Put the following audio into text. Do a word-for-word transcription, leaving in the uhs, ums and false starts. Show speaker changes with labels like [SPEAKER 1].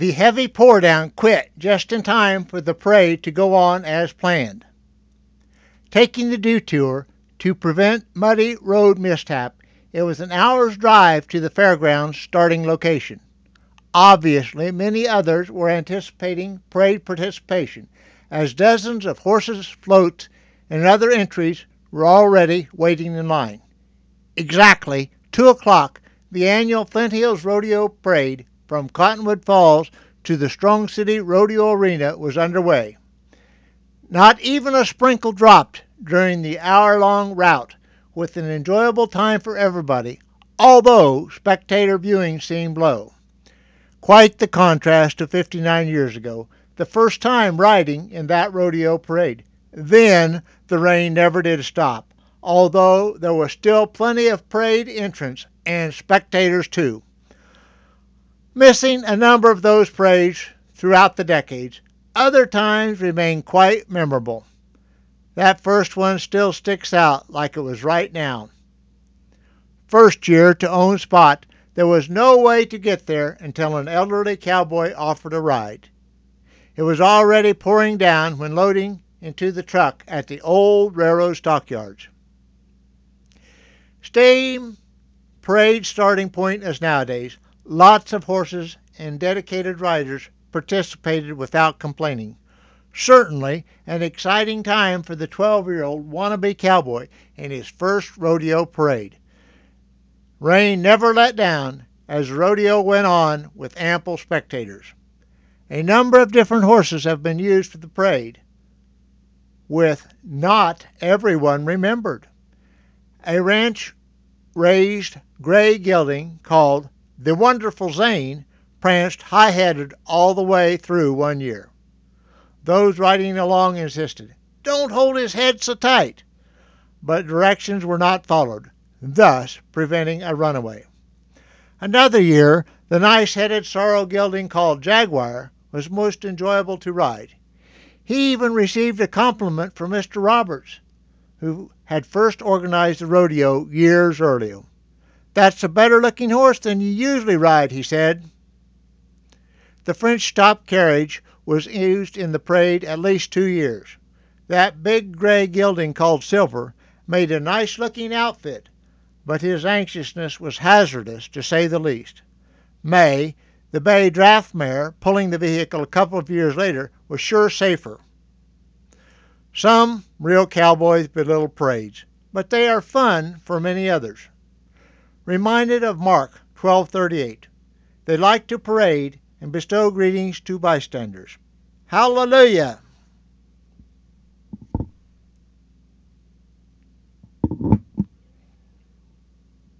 [SPEAKER 1] The heavy pour down quit just in time for the parade to go on as planned. Taking the detour to prevent muddy road mishap, it was an hour's drive to the fairgrounds starting location. Obviously, many others were anticipating parade participation, as dozens of horses, floats, and other entries were already waiting in line. Exactly two o'clock, the annual Flint Hills Rodeo Parade from Cottonwood Falls to the Strong City Rodeo Arena was underway. Not even a sprinkle dropped during the hour-long route, with an enjoyable time for everybody, although spectator viewing seemed low. Quite the contrast to fifty-nine years ago, the first time riding in that rodeo parade. Then the rain never did stop, although there was still plenty of parade entrants and spectators too. Missing a number of those parades throughout the decades, other times remain quite memorable. That first one still sticks out like it was right now. First year to own Spot, there was no way to get there until an elderly cowboy offered a ride. It was already pouring down when loading into the truck at the old railroad stockyards. Same parade starting point as nowadays. Lots of horses and dedicated riders participated without complaining. Certainly an exciting time for the twelve-year-old wannabe cowboy in his first rodeo parade. Rain never let down as the rodeo went on with ample spectators. A number of different horses have been used for the parade, with not everyone remembered. A ranch-raised gray gelding called the Wonderful Zane pranced high-headed all the way through one year. Those riding along insisted, "Don't hold his head so tight," but directions were not followed, thus preventing a runaway. Another year, the nice-headed sorrel gelding called Jaguar was most enjoyable to ride. He even received a compliment from Mister Roberts, who had first organized the rodeo years earlier. "That's a better-looking horse than you usually ride," he said. The French top carriage was used in the parade at least two years. That big gray gelding called Silver made a nice-looking outfit, but his anxiousness was hazardous, to say the least. May, the bay draft mare pulling the vehicle a couple of years later, was sure safer. Some real cowboys belittle parades, but they are fun for many others. Reminded of Mark twelve thirty-eight. They like to parade and bestow greetings to bystanders. Hallelujah!